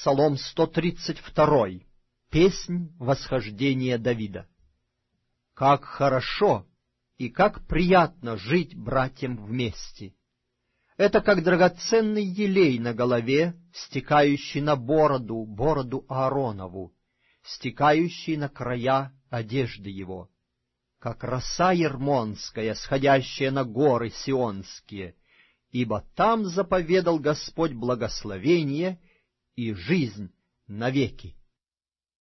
Псалом 132. Песнь восхождения Давида. Как хорошо и как приятно жить братьям вместе! Это как драгоценный елей на голове, стекающий на бороду Ааронову, стекающий на края одежды его, как роса ермонская, сходящая на горы сионские, ибо там заповедал Господь благословение и жизнь навеки.